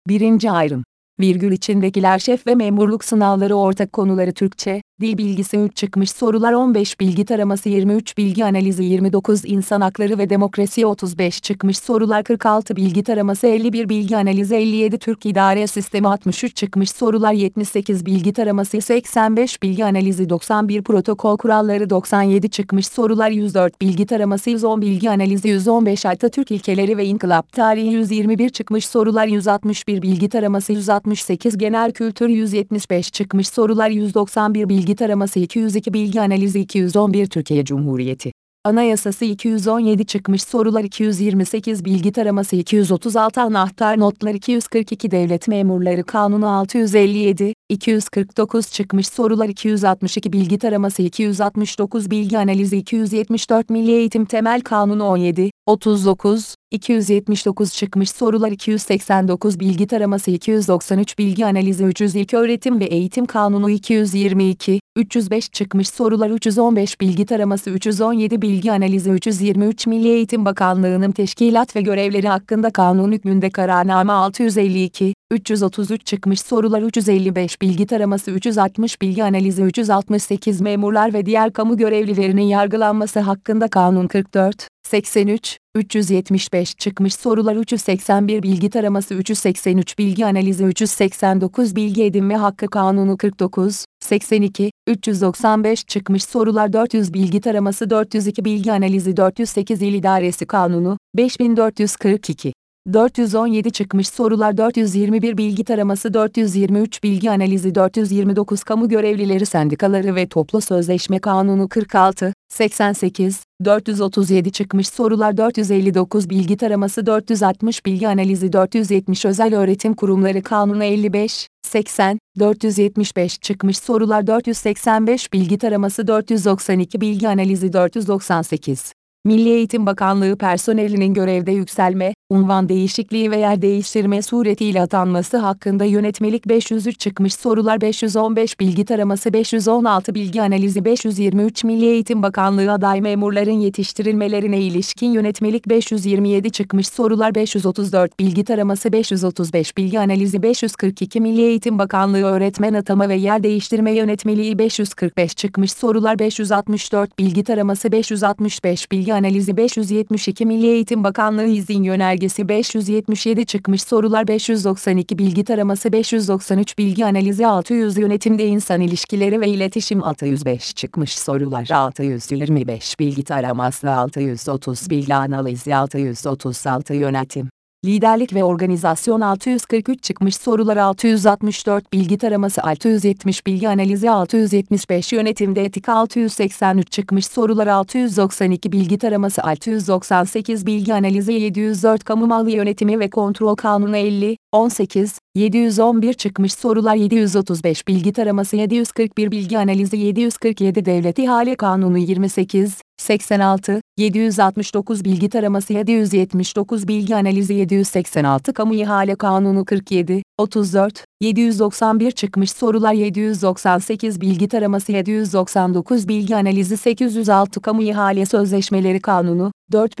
Birinci ayrım. Virgül içindekiler şef ve memurluk sınavları ortak konuları Türkçe, dil bilgisi 3 çıkmış sorular 15 bilgi taraması 23 bilgi analizi 29 insan hakları ve demokrasi 35 çıkmış sorular 46 bilgi taraması 51 bilgi analizi 57 Türk idare sistemi 63 çıkmış sorular 78 bilgi taraması 85 bilgi analizi 91 protokol kuralları 97 çıkmış sorular 104 bilgi taraması 110 bilgi analizi 115 Atatürk ilkeleri ve inkılap tarihi 121 çıkmış sorular 161 bilgi taraması 168 genel kültür 175 çıkmış sorular 191 bilgi taraması 202 bilgi analizi 211 Türkiye Cumhuriyeti Anayasası 217 çıkmış sorular 228 bilgi taraması 236 anahtar notlar 242 devlet memurları kanunu 657 249 çıkmış sorular 262 bilgi taraması 269 bilgi analizi 274 Milli Eğitim Temel Kanunu 17 39 279 çıkmış sorular 289 bilgi taraması 293 bilgi analizi 300 İlköğretim ve Eğitim Kanunu 222 305 çıkmış sorular 315 bilgi taraması 317 bilgi analizi 323 Milli Eğitim Bakanlığı'nın teşkilat ve görevleri hakkında kanun hükmünde kararname 652 333 çıkmış sorular 355 bilgi taraması 360 bilgi analizi 368 memurlar ve diğer kamu görevlilerinin yargılanması hakkında kanun 44 83 375 çıkmış sorular 381 bilgi taraması 383 bilgi analizi 389 bilgi edinme hakkı kanunu 49 82 395 çıkmış sorular 400 bilgi taraması 402 bilgi analizi 408 İl İdaresi Kanunu 5442 417 çıkmış sorular 421 bilgi taraması 423 bilgi analizi 429 kamu görevlileri sendikaları ve toplu sözleşme kanunu 46 88 437 çıkmış sorular 459 bilgi taraması 460 bilgi analizi 470 özel öğretim kurumları kanunu 55 80 475 çıkmış sorular 485 bilgi taraması 492 bilgi analizi 498 Milli Eğitim Bakanlığı personelinin görevde yükselme, unvan değişikliği ve yer değiştirme suretiyle atanması hakkında yönetmelik 503 çıkmış sorular 515 bilgi taraması 516 bilgi analizi 523 Milli Eğitim Bakanlığı aday memurların yetiştirilmelerine ilişkin yönetmelik 527 çıkmış sorular 534 bilgi taraması 535 bilgi analizi 542 Milli Eğitim Bakanlığı öğretmen atama ve yer değiştirme yönetmeliği 545 çıkmış sorular 564 bilgi taraması 565 bilgi analizi 572 Milli Eğitim Bakanlığı izin yönergesi 577 çıkmış sorular 592 bilgi taraması 593 bilgi analizi 600 yönetimde insan ilişkileri ve iletişim 605 çıkmış sorular 625 bilgi taraması 630 bilgi analizi 636 yönetim liderlik ve organizasyon 643 çıkmış sorular 664 bilgi taraması 670 bilgi analizi 675 yönetimde etik 683 çıkmış sorular 692 bilgi taraması 698 bilgi analizi 704 kamu malı yönetimi ve kontrol kanunu 50 18 711 çıkmış sorular 735 bilgi taraması 741 bilgi analizi 747 devlet ihale kanunu 28 86 769 bilgi taraması 779 bilgi analizi 786 kamu ihale kanunu 47 34 791 çıkmış sorular 798 bilgi taraması 799 bilgi analizi 806 kamu ihale sözleşmeleri kanunu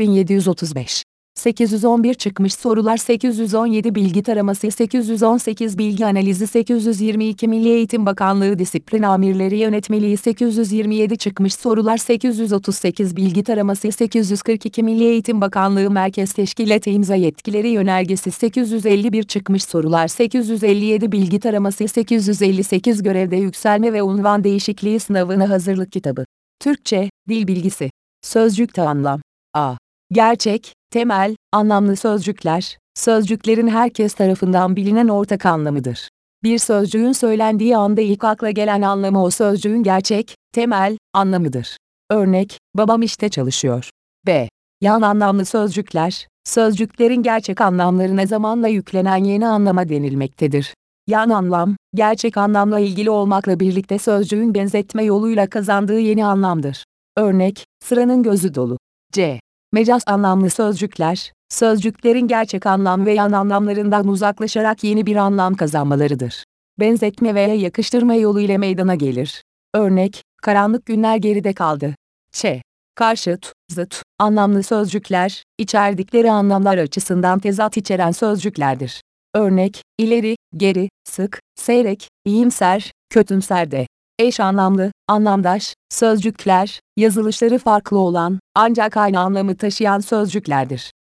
4735 811 çıkmış sorular 817 bilgi taraması 818 bilgi analizi 822 Milli Eğitim Bakanlığı disiplin amirleri yönetmeliği 827 çıkmış sorular 838 bilgi taraması 842 Milli Eğitim Bakanlığı Merkez Teşkilat imza yetkileri yönergesi 851 çıkmış sorular 857 bilgi taraması 858 görevde yükselme ve unvan değişikliği sınavına hazırlık kitabı. Türkçe, dil bilgisi. Sözcükte anlam. A. Gerçek, temel, anlamlı sözcükler, sözcüklerin herkes tarafından bilinen ortak anlamıdır. Bir sözcüğün söylendiği anda ilk akla gelen anlamı o sözcüğün gerçek, temel, anlamıdır. Örnek, babam işte çalışıyor. B. Yan anlamlı sözcükler, sözcüklerin gerçek anlamlarına zamanla yüklenen yeni anlama denilmektedir. Yan anlam, gerçek anlamla ilgili olmakla birlikte sözcüğün benzetme yoluyla kazandığı yeni anlamdır. Örnek, sıranın gözü dolu. C. Mecaz anlamlı sözcükler, sözcüklerin gerçek anlam ve yan anlamlarından uzaklaşarak yeni bir anlam kazanmalarıdır. Benzetme veya yakıştırma yolu ile meydana gelir. Örnek, karanlık günler geride kaldı. Ç. Karşıt, zıt, anlamlı sözcükler, içerdikleri anlamlar açısından tezat içeren sözcüklerdir. Örnek, ileri, geri, sık, seyrek, iyimser, kötümser de. Eş anlamlı, anlamdaş, sözcükler, yazılışları farklı olan, ancak aynı anlamı taşıyan sözcüklerdir.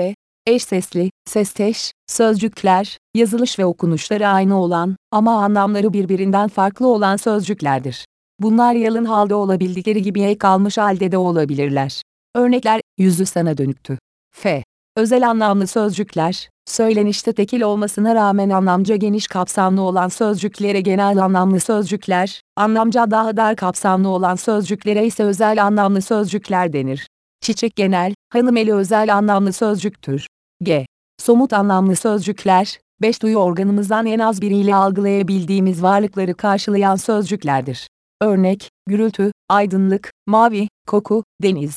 Eş sesli, sesteş, sözcükler, yazılış ve okunuşları aynı olan, ama anlamları birbirinden farklı olan sözcüklerdir. Bunlar yalın halde olabildikleri gibi ek almış halde de olabilirler. Örnekler, yüzü sana dönüktü. Özel anlamlı sözcükler, söylenişte tekil olmasına rağmen anlamca geniş kapsamlı olan sözcüklere genel anlamlı sözcükler, anlamca daha dar kapsamlı olan sözcüklere ise özel anlamlı sözcükler denir. Çiçek genel, hanımeli özel anlamlı sözcüktür. Somut anlamlı sözcükler, beş duyu organımızdan en az biriyle algılayabildiğimiz varlıkları karşılayan sözcüklerdir. Örnek, gürültü, aydınlık, mavi, koku, deniz.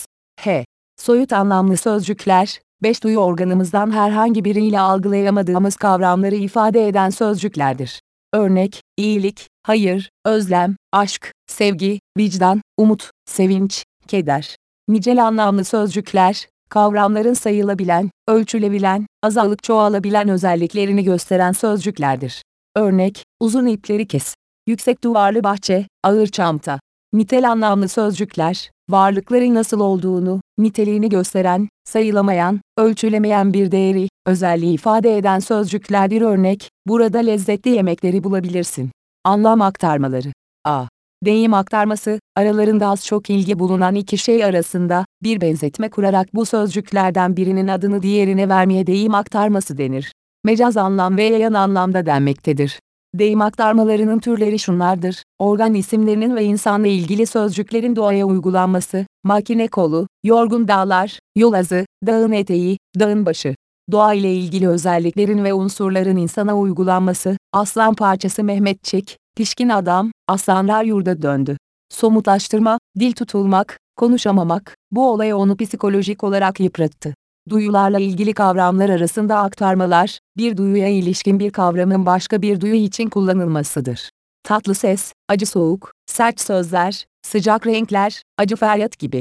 Soyut anlamlı sözcükler, beş duyu organımızdan herhangi biriyle algılayamadığımız kavramları ifade eden sözcüklerdir. Örnek, iyilik, hayır, özlem, aşk, sevgi, vicdan, umut, sevinç, keder. Nicel anlamlı sözcükler, kavramların sayılabilen, ölçülebilen, azalıp çoğalabilen özelliklerini gösteren sözcüklerdir. Örnek, uzun ipleri kes. Yüksek duvarlı bahçe, ağır çanta. Nitel anlamlı sözcükler, varlıkların nasıl olduğunu, niteliğini gösteren, sayılamayan, ölçülemeyen bir değeri, özelliği ifade eden sözcüklerdir. Örnek, burada lezzetli yemekleri bulabilirsin. Anlam aktarmaları. Deyim aktarması, aralarında az çok ilgi bulunan iki şey arasında, bir benzetme kurarak bu sözcüklerden birinin adını diğerine vermeye deyim aktarması denir. Mecaz anlam ve yayan anlamda denmektedir. Deyim aktarmalarının türleri şunlardır: organ isimlerinin ve insanla ilgili sözcüklerin doğaya uygulanması, makine kolu, yorgun dağlar, yol azı, dağın eteği, dağın başı. Doğa ile ilgili özelliklerin ve unsurların insana uygulanması, aslan parçası Mehmetçik, pişkin adam, aslanlar yurda döndü. Somutlaştırma, dil tutulmak, konuşamamak, bu olay onu psikolojik olarak yıprattı. Duyularla ilgili kavramlar arasında aktarmalar, bir duyuya ilişkin bir kavramın başka bir duyu için kullanılmasıdır. Tatlı ses, acı soğuk, sert sözler, sıcak renkler, acı feryat gibi.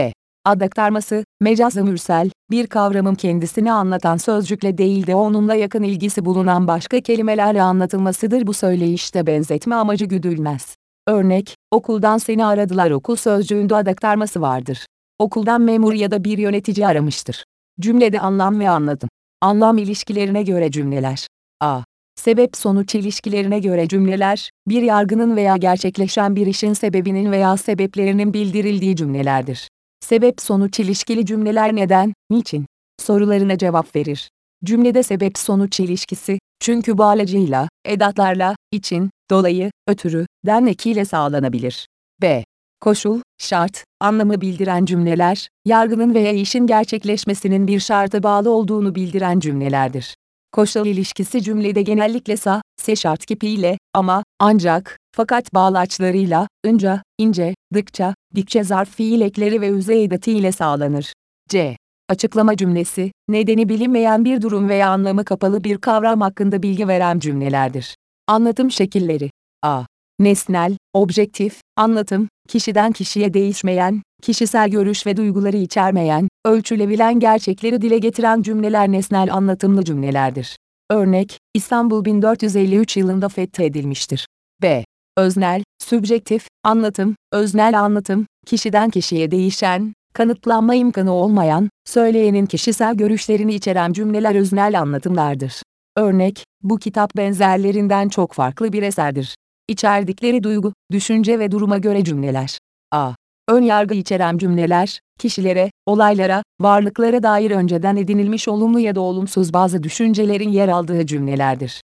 Ad aktarması, mecaz-ı mürsel, bir kavramın kendisini anlatan sözcükle değil de onunla yakın ilgisi bulunan başka kelimelerle anlatılmasıdır. Bu söyleyişte benzetme amacı güdülmez. Örnek, okuldan seni aradılar. Okul sözcüğünde ad aktarması vardır. Okuldan memur ya da bir yönetici aramıştır. Cümlede anlam ve anladım. Anlam ilişkilerine göre cümleler. Sebep-sonuç ilişkilerine göre cümleler, bir yargının veya gerçekleşen bir işin sebebinin veya sebeplerinin bildirildiği cümlelerdir. Sebep-sonuç ilişkili cümleler neden, niçin sorularına cevap verir. Cümlede sebep-sonuç ilişkisi, çünkü bağlacıyla, edatlarla, için, dolayı, ötürü, den ekiyle sağlanabilir. Koşul, şart, anlamı bildiren cümleler, yargının veya işin gerçekleşmesinin bir şarta bağlı olduğunu bildiren cümlelerdir. Koşul ilişkisi cümlede genellikle se şart kipiyle, ama, ancak, fakat bağlaçlarıyla, ınca, ince, dıkça, dikçe zarf fiil ekleri ve üze edatı ile sağlanır. Açıklama cümlesi, nedeni bilinmeyen bir durum veya anlamı kapalı bir kavram hakkında bilgi veren cümlelerdir. Anlatım şekilleri. Nesnel, objektif, anlatım, kişiden kişiye değişmeyen, kişisel görüş ve duyguları içermeyen, ölçülebilen gerçekleri dile getiren cümleler nesnel anlatımlı cümlelerdir. Örnek, İstanbul 1453 yılında fethedilmiştir. Öznel, sübjektif, anlatım, öznel anlatım, kişiden kişiye değişen, kanıtlanma imkanı olmayan, söyleyenin kişisel görüşlerini içeren cümleler öznel anlatımlardır. Örnek, bu kitap benzerlerinden çok farklı bir eserdir. İçerdikleri duygu, düşünce ve duruma göre cümleler. Ön yargı içeren cümleler, kişilere, olaylara, varlıklara dair önceden edinilmiş olumlu ya da olumsuz bazı düşüncelerin yer aldığı cümlelerdir.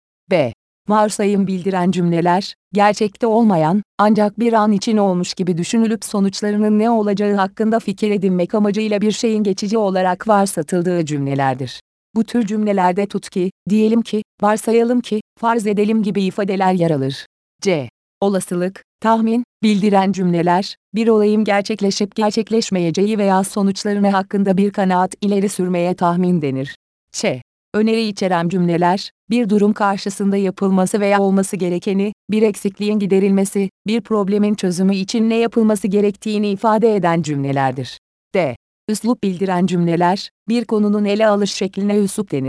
Varsayım bildiren cümleler, gerçekte olmayan, ancak bir an için olmuş gibi düşünülüp sonuçlarının ne olacağı hakkında fikir edinmek amacıyla bir şeyin geçici olarak varsatıldığı cümlelerdir. Bu tür cümlelerde tutki, diyelim ki, varsayalım ki, farz edelim gibi ifadeler yer alır. Olasılık, tahmin, bildiren cümleler, bir olayın gerçekleşip gerçekleşmeyeceği veya sonuçlarını hakkında bir kanaat ileri sürmeye tahmin denir. Öneri içeren cümleler, bir durum karşısında yapılması veya olması gerekeni, bir eksikliğin giderilmesi, bir problemin çözümü için ne yapılması gerektiğini ifade eden cümlelerdir. Üslup bildiren cümleler, bir konunun ele alış şekline üslup denir.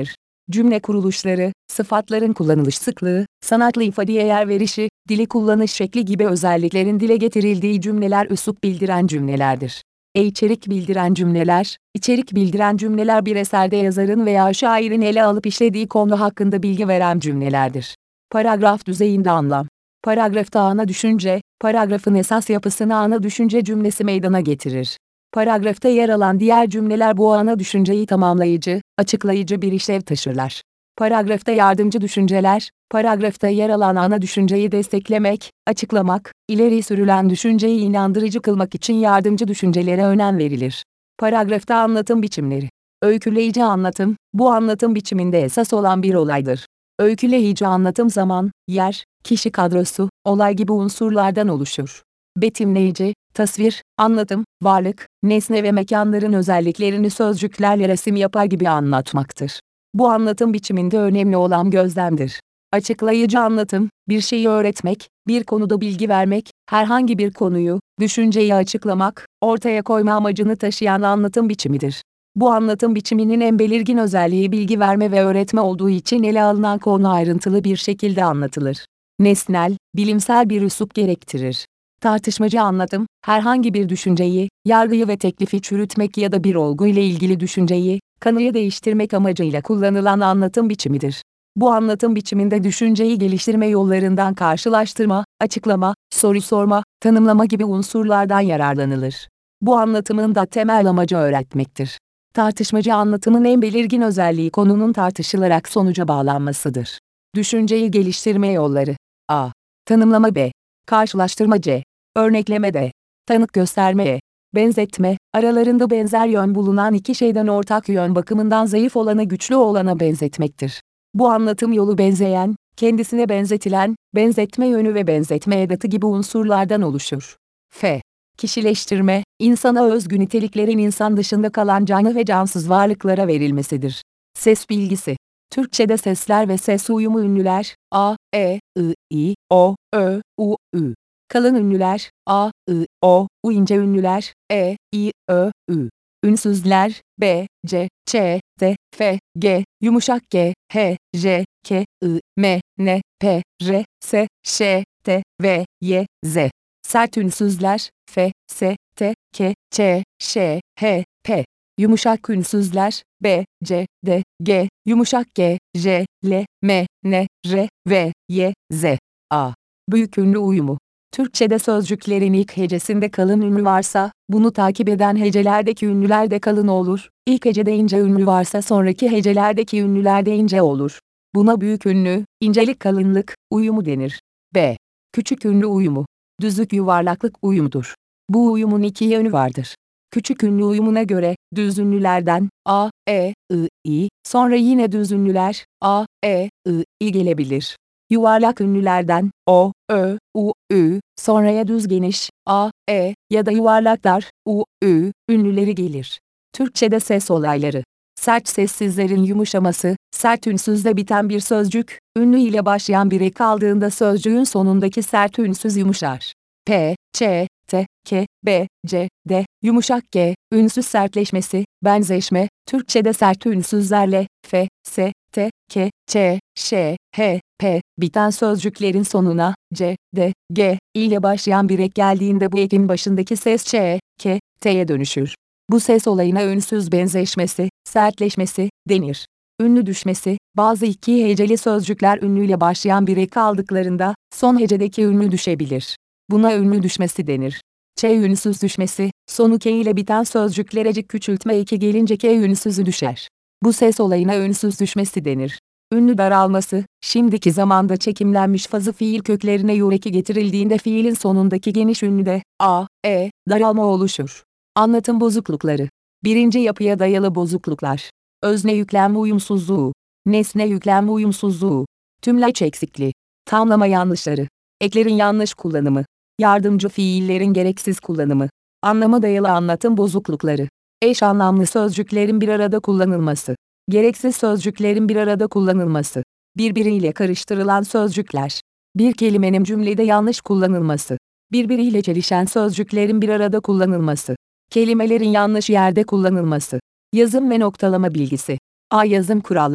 cümle kuruluşları, sıfatların kullanılış sıklığı, sanatlı ifadeye yer verişi, dili kullanış şekli gibi özelliklerin dile getirildiği cümleler üslup bildiren cümlelerdir. İçerik bildiren cümleler, içerik bildiren cümleler bir eserde yazarın veya şairin ele alıp işlediği konu hakkında bilgi veren cümlelerdir. Paragraf düzeyinde anlam. Paragrafta ana düşünce, paragrafın esas yapısını ana düşünce cümlesi meydana getirir. Paragrafta yer alan diğer cümleler bu ana düşünceyi tamamlayıcı, açıklayıcı bir işlev taşırlar. Paragrafta yardımcı düşünceler, paragrafta yer alan ana düşünceyi desteklemek, açıklamak, ileri sürülen düşünceyi inandırıcı kılmak için yardımcı düşüncelere önem verilir. Paragrafta anlatım biçimleri. Öyküleyici anlatım, bu anlatım biçiminde esas olan bir olaydır. Öyküleyici anlatım zaman, yer, kişi kadrosu, olay gibi unsurlardan oluşur. Betimleyici, tasvir, anlatım, varlık, nesne ve mekanların özelliklerini sözcüklerle resim yapar gibi anlatmaktır. Bu anlatım biçiminde önemli olan gözlemdir. Açıklayıcı anlatım, bir şeyi öğretmek, bir konuda bilgi vermek, herhangi bir konuyu, düşünceyi açıklamak, ortaya koyma amacını taşıyan anlatım biçimidir. Bu anlatım biçiminin en belirgin özelliği bilgi verme ve öğretme olduğu için ele alınan konu ayrıntılı bir şekilde anlatılır. Nesnel, bilimsel bir üslup gerektirir. Tartışmacı anlatım, herhangi bir düşünceyi, yargıyı ve teklifi çürütmek ya da bir olgu ile ilgili düşünceyi, kanıyı değiştirmek amacıyla kullanılan anlatım biçimidir. Bu anlatım biçiminde düşünceyi geliştirme yollarından karşılaştırma, açıklama, soru sorma, tanımlama gibi unsurlardan yararlanılır. Bu anlatımın da temel amacı öğretmektir. Tartışmacı anlatımın en belirgin özelliği konunun tartışılarak sonuca bağlanmasıdır. Düşünceyi geliştirme yolları. A. Tanımlama B. Karşılaştırma C. Örnekleme D. Tanık gösterme E. Benzetme, aralarında benzer yön bulunan iki şeyden ortak yön bakımından zayıf olanı güçlü olana benzetmektir. Bu anlatım yolu benzeyen, kendisine benzetilen, benzetme yönü ve benzetme edatı gibi unsurlardan oluşur. F. Kişileştirme, insana özgü niteliklerin insan dışında kalan canlı ve cansız varlıklara verilmesidir. Ses bilgisi. Türkçede sesler ve ses uyumu ünlüler, a, e, I, o, ö, u, ü. Kalın ünlüler, a, o, u ince ünlüler, e, i, ö, ü. Ünsüzler, b, c, ç, d, f, g, yumuşak g, h, j, k, m, n, p, r, s, ş, t, v, y, z. Sert ünsüzler, f, s, t, k, ç, ş, h, p. Yumuşak ünsüzler, b, c, d, g, yumuşak g, j, l, m, n, r, v, y, z. A. Büyük ünlü uyumu. Türkçede sözcüklerin ilk hecesinde kalın ünlü varsa, bunu takip eden hecelerdeki ünlüler de kalın olur. İlk hecede ince ünlü varsa sonraki hecelerdeki ünlüler de ince olur. Buna büyük ünlü, incelik kalınlık, uyumu denir. B. Küçük ünlü uyumu. Düzlük yuvarlaklık uyumudur. Bu uyumun iki yönü vardır. Küçük ünlü uyumuna göre, düz ünlülerden, a, e, i, sonra yine düz ünlüler, a, e, i gelebilir. Yuvarlak ünlülerden, o, ö, u, ü, sonraya düz geniş, a, e, ya da yuvarlak dar, u, ü, ünlüleri gelir. Türkçede ses olayları. Sert sessizlerin yumuşaması, sert ünsüzle biten bir sözcük, ünlü ile başlayan bir ek aldığında sözcüğün sonundaki sert ünsüz yumuşar. P, Ç, T, K, B, C, D, yumuşak G, ünsüz sertleşmesi, benzeşme, Türkçede sert ünsüzlerle, F, S, T, K, Ç, Ş, H, P, biten sözcüklerin sonuna, C, D, G, ile başlayan bir ek geldiğinde bu ekin başındaki ses Ç, K, T'ye dönüşür. Bu ses olayına ünsüz benzeşmesi, sertleşmesi, denir. Ünlü düşmesi, bazı iki heceli sözcükler ünlüyle başlayan bir ek aldıklarında, son hecedeki ünlü düşebilir. Buna ünlü düşmesi denir. Ç ünsüz düşmesi, sonu K ile biten sözcüklerecik küçültme eki gelince K ünsüzü düşer. Bu ses olayına ünsüz düşmesi denir. Ünlü daralması, şimdiki zamanda çekimlenmiş fazı fiil köklerine yureki getirildiğinde fiilin sonundaki geniş ünlüde, a, e, daralma oluşur. Anlatım bozuklukları. Birinci yapıya dayalı bozukluklar. Özne yüklem uyumsuzluğu. Nesne yüklem uyumsuzluğu. Tümleç eksikliği. Tamlama yanlışları. Eklerin yanlış kullanımı. Yardımcı fiillerin gereksiz kullanımı. Anlama dayalı anlatım bozuklukları. Eş anlamlı sözcüklerin bir arada kullanılması. Gereksiz sözcüklerin bir arada kullanılması. Birbiriyle karıştırılan sözcükler. Bir kelimenin cümlede yanlış kullanılması. Birbiriyle çelişen sözcüklerin bir arada kullanılması. Kelimelerin yanlış yerde kullanılması. Yazım ve noktalama bilgisi. A. Yazım kuralları.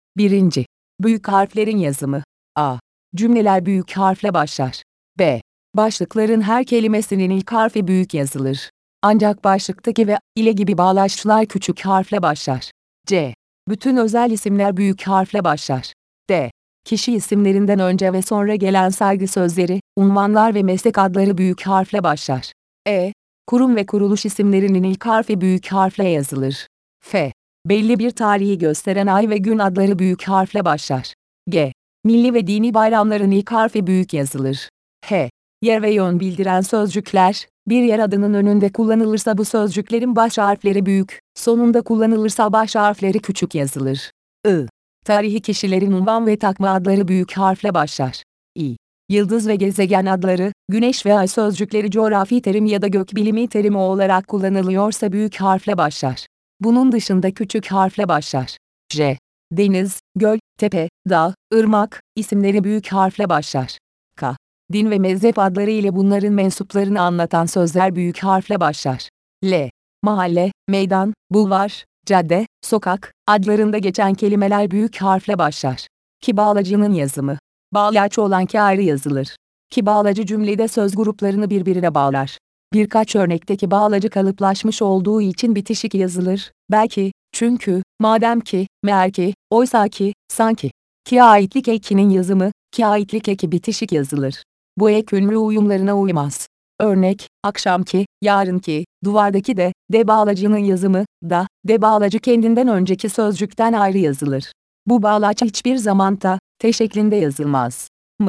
1. Büyük harflerin yazımı. A. Cümleler büyük harfle başlar. B. Başlıkların her kelimesinin ilk harfi büyük yazılır. Ancak başlıktaki ve ile gibi bağlaçlar küçük harfle başlar. C. Bütün özel isimler büyük harfle başlar. D. Kişi isimlerinden önce ve sonra gelen saygı sözleri, unvanlar ve meslek adları büyük harfle başlar. E. Kurum ve kuruluş isimlerinin ilk harfi büyük harfle yazılır. F. Belli bir tarihi gösteren ay ve gün adları büyük harfle başlar. G. Milli ve dini bayramların ilk harfi büyük yazılır. H. Yer ve yön bildiren sözcükler, bir yer adının önünde kullanılırsa bu sözcüklerin baş harfleri büyük, sonunda kullanılırsa baş harfleri küçük yazılır. I. Tarihi kişilerin unvan ve takma adları büyük harfle başlar. İ. Yıldız ve gezegen adları, güneş ve ay sözcükleri coğrafi terim ya da gökbilimi terimi olarak kullanılıyorsa büyük harfle başlar. Bunun dışında küçük harfle başlar. J. Deniz, göl, tepe, dağ, ırmak isimleri büyük harfle başlar. K. Din ve mezhep adları ile bunların mensuplarını anlatan sözler büyük harfle başlar. L. Mahalle, meydan, bulvar, cadde, sokak adlarında geçen kelimeler büyük harfle başlar. Ki bağlacının yazımı. Bağlaç olan ki ayrı yazılır. Ki bağlacı cümlede söz gruplarını birbirine bağlar. Birkaç örnekteki bağlacı kalıplaşmış olduğu için bitişik yazılır. Belki, çünkü, madem ki, meğer ki, oysa ki, sanki. Ki aitlik ekinin yazımı, ki aitlik eki bitişik yazılır. Bu ek ünlü uyumlarına uymaz. Örnek, akşamki, yarınki, duvardaki de bağlacının yazımı, de bağlacı kendinden önceki sözcükten ayrı yazılır. Bu bağlaç hiçbir zaman te şeklinde yazılmaz.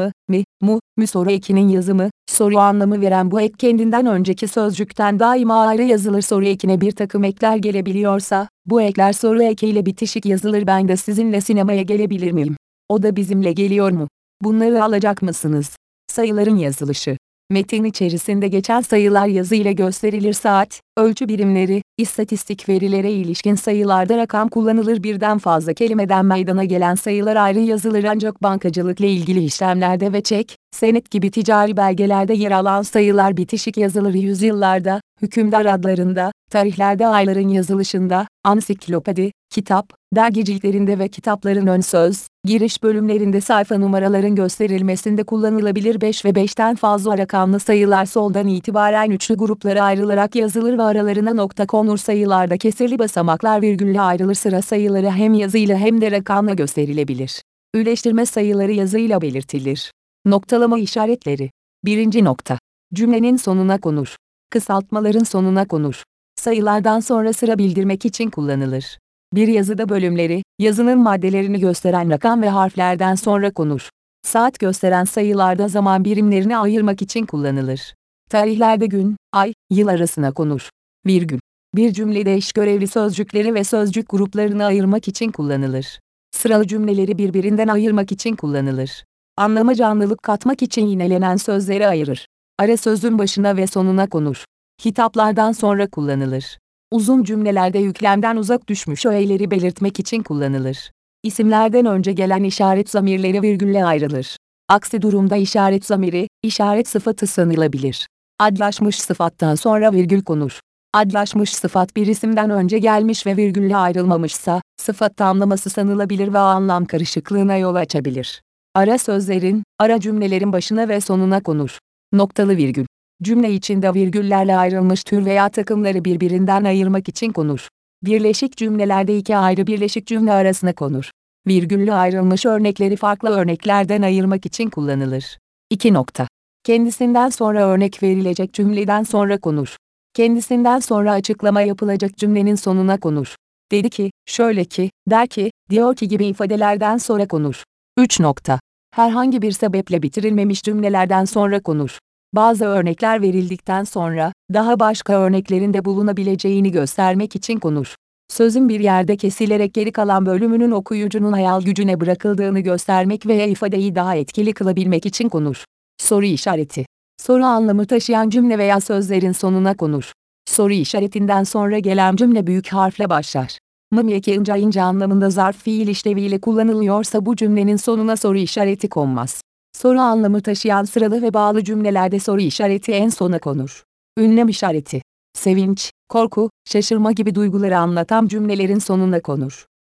Mü soru ekinin yazımı, soru anlamı veren bu ek kendinden önceki sözcükten daima ayrı yazılır. Soru ekine bir takım ekler gelebiliyorsa, bu ekler soru ekiyle bitişik yazılır. Ben de sizinle sinemaya gelebilir miyim? O da bizimle geliyor mu? Bunları alacak mısınız? Sayıların yazılışı. Metin içerisinde geçen sayılar yazı ile gösterilir. Saat, ölçü birimleri, istatistik verilere ilişkin sayılarda rakam kullanılır. Birden fazla kelimeden meydana gelen sayılar ayrı yazılır ancak bankacılıkla ilgili işlemlerde ve çek, senet gibi ticari belgelerde yer alan sayılar bitişik yazılır. Yüzyıllarda, hükümdar adlarında, tarihlerde ayların yazılışında, ansiklopedi, kitap, dergi ciltlerinde ve kitapların ön söz, giriş bölümlerinde sayfa numaraların gösterilmesinde kullanılabilir. 5 ve 5'ten fazla rakamlı sayılar soldan itibaren üçlü gruplara ayrılarak yazılır ve aralarına nokta konur. Sayılarda kesirli basamaklar virgülle ayrılır. Sıra sayıları hem yazıyla hem de rakamla gösterilebilir. Üleştirme sayıları yazıyla belirtilir. Noktalama işaretleri. 1. Nokta. Cümlenin sonuna konur. Kısaltmaların sonuna konur. Sayılardan sonra sıra bildirmek için kullanılır. Bir yazıda bölümleri, yazının maddelerini gösteren rakam ve harflerden sonra konur. Saat gösteren sayılarda zaman birimlerini ayırmak için kullanılır. Tarihlerde gün, ay, yıl arasına konur. Virgül. Bir cümlede eş görevli sözcükleri ve sözcük gruplarını ayırmak için kullanılır. Sıralı cümleleri birbirinden ayırmak için kullanılır. Anlama canlılık katmak için yinelenen sözleri ayırır. Ara sözün başına ve sonuna konur. Hitaplardan sonra kullanılır. Uzun cümlelerde yüklemden uzak düşmüş öğeleri belirtmek için kullanılır. İsimlerden önce gelen işaret zamirleri virgülle ayrılır. Aksi durumda işaret zamiri, işaret sıfatı sanılabilir. Adlaşmış sıfattan sonra virgül konur. Adlaşmış sıfat bir isimden önce gelmiş ve virgülle ayrılmamışsa, sıfat tamlaması sanılabilir ve anlam karışıklığına yol açabilir. Ara sözlerin, ara cümlelerin başına ve sonuna konur. Noktalı virgül. Cümle içinde virgüllerle ayrılmış tür veya takımları birbirinden ayırmak için konur. Birleşik cümlelerde iki ayrı birleşik cümle arasına konur. Virgüllü ayrılmış örnekleri farklı örneklerden ayırmak için kullanılır. 2. Nokta. Kendisinden sonra örnek verilecek cümleden sonra konur. Kendisinden sonra açıklama yapılacak cümlenin sonuna konur. Dedi ki, şöyle ki, der ki, diyor ki gibi ifadelerden sonra konur. 3. Nokta. Herhangi bir sebeple bitirilmemiş cümlelerden sonra konur. Bazı örnekler verildikten sonra, daha başka örneklerin de bulunabileceğini göstermek için konur. Sözün bir yerde kesilerek geri kalan bölümünün okuyucunun hayal gücüne bırakıldığını göstermek veya ifadeyi daha etkili kılabilmek için konur. Soru işareti. Soru anlamı taşıyan cümle veya sözlerin sonuna konur. Soru işaretinden sonra gelen cümle büyük harfle başlar. Mımyeke ince anlamında zarf fiil işleviyle kullanılıyorsa bu cümlenin sonuna soru işareti konmaz. Soru anlamı taşıyan sıralı ve bağlı cümlelerde soru işareti en sona konur. Ünlem işareti. Sevinç, korku, şaşırma gibi duyguları anlatan cümlelerin sonuna konur.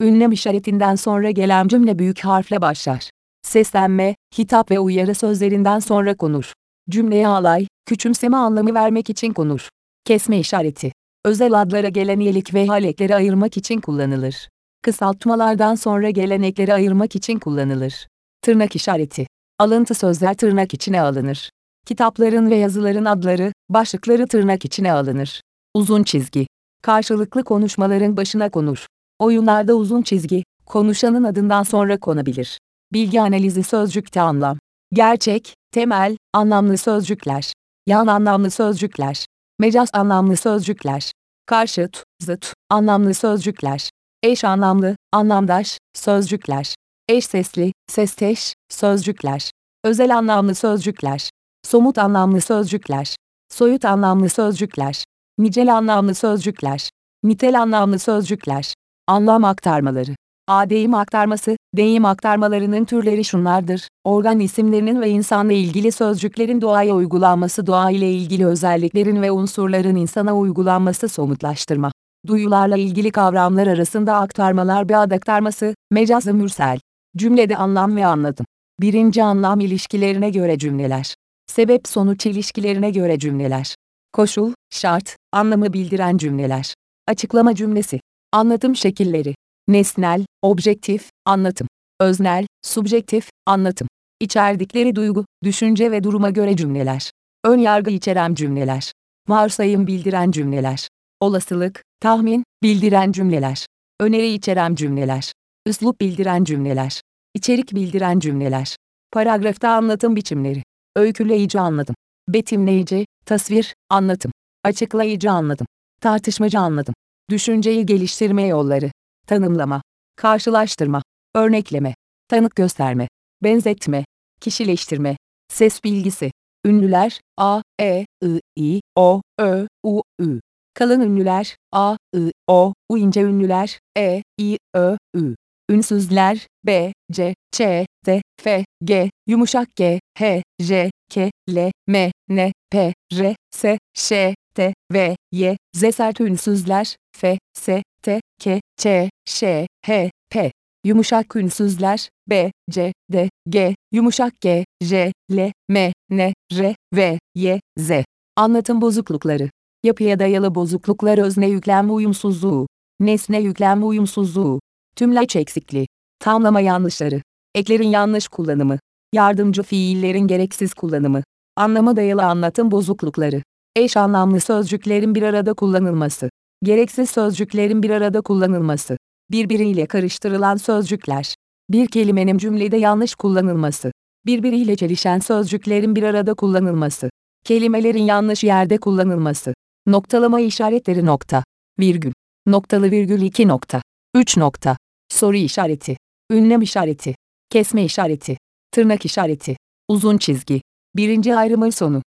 Ünlem işaretinden sonra gelen cümle büyük harfle başlar. Seslenme, hitap ve uyarı sözlerinden sonra konur. Cümleye alay, küçümseme anlamı vermek için konur. Kesme işareti. Özel adlara gelen iyelik ve halekleri ayırmak için kullanılır. Kısaltmalardan sonra gelen ekleri ayırmak için kullanılır. Tırnak işareti. Alıntı sözler tırnak içine alınır. Kitapların ve yazıların adları, başlıkları tırnak içine alınır. Uzun çizgi. Karşılıklı konuşmaların başına konur. Oyunlarda uzun çizgi, konuşanın adından sonra konabilir. Bilgi analizi sözcükte anlam. Gerçek, temel, anlamlı sözcükler. Yan anlamlı sözcükler. Mecaz anlamlı sözcükler. Karşıt, zıt, anlamlı sözcükler. Eş anlamlı, anlamdaş, sözcükler. Eş sesli, sesteş, sözcükler. Özel anlamlı sözcükler. Somut anlamlı sözcükler. Soyut anlamlı sözcükler. Nicel anlamlı sözcükler. Nitel anlamlı sözcükler. Anlam aktarmaları. Deyim aktarması, deyim aktarmalarının türleri şunlardır: organ isimlerinin ve insanla ilgili sözcüklerin doğaya uygulanması, doğa ile ilgili özelliklerin ve unsurların insana uygulanması, somutlaştırma. Duyularla ilgili kavramlar arasında aktarmalar, bir aktarması, mecaz-ı mürsel. Cümlede anlam ve anlatım. Birinci anlam ilişkilerine göre cümleler. Sebep-sonuç ilişkilerine göre cümleler. Koşul, şart, anlamı bildiren cümleler. Açıklama cümlesi. Anlatım şekilleri. Nesnel, objektif, anlatım. Öznel, subjektif, anlatım. İçerdikleri duygu, düşünce ve duruma göre cümleler. Ön yargı içeren cümleler. Varsayım bildiren cümleler. Olasılık, tahmin, bildiren cümleler. Öneri içeren cümleler. Üslup bildiren cümleler. İçerik bildiren cümleler. Paragrafta anlatım biçimleri. Öyküleyici anlatım. Betimleyici, tasvir, anlatım. Açıklayıcı anlatım. Tartışmacı anlatım. Düşünceyi geliştirme yolları. Tanımlama. Karşılaştırma. Örnekleme. Tanık gösterme. Benzetme. Kişileştirme. Ses bilgisi. Ünlüler: a, e, i, o, ö, u, ü. Kalın ünlüler: a, o, u. İnce ünlüler: e, i, ö, ü. Ünsüzler: b, c, ç, d, f, g. Yumuşak g, h, j, k, l, m, n, p, r, s, ş, t, v, y. Sert ünsüzler: f, s, t, k, ç, ş, h, p. Yumuşak ünsüzler: b, c, d, g. Yumuşak g, j, l, m, n, r, v, y, z. Anlatım bozuklukları. Yapıya dayalı bozukluklar: özne yüklem uyumsuzluğu, nesne yüklem uyumsuzluğu, tümleç eksikliği, tamlama yanlışları, eklerin yanlış kullanımı, yardımcı fiillerin gereksiz kullanımı, anlama dayalı anlatım bozuklukları, eş anlamlı sözcüklerin bir arada kullanılması, gereksiz sözcüklerin bir arada kullanılması, birbiriyle karıştırılan sözcükler, bir kelimenin cümlede yanlış kullanılması, birbiriyle çelişen sözcüklerin bir arada kullanılması, kelimelerin yanlış yerde kullanılması, noktalama işaretleri, nokta, virgül, noktalı virgül, 2 nokta, 3 nokta, soru işareti, ünlem işareti, kesme işareti, tırnak işareti, uzun çizgi. Birinci ayrımın sonu.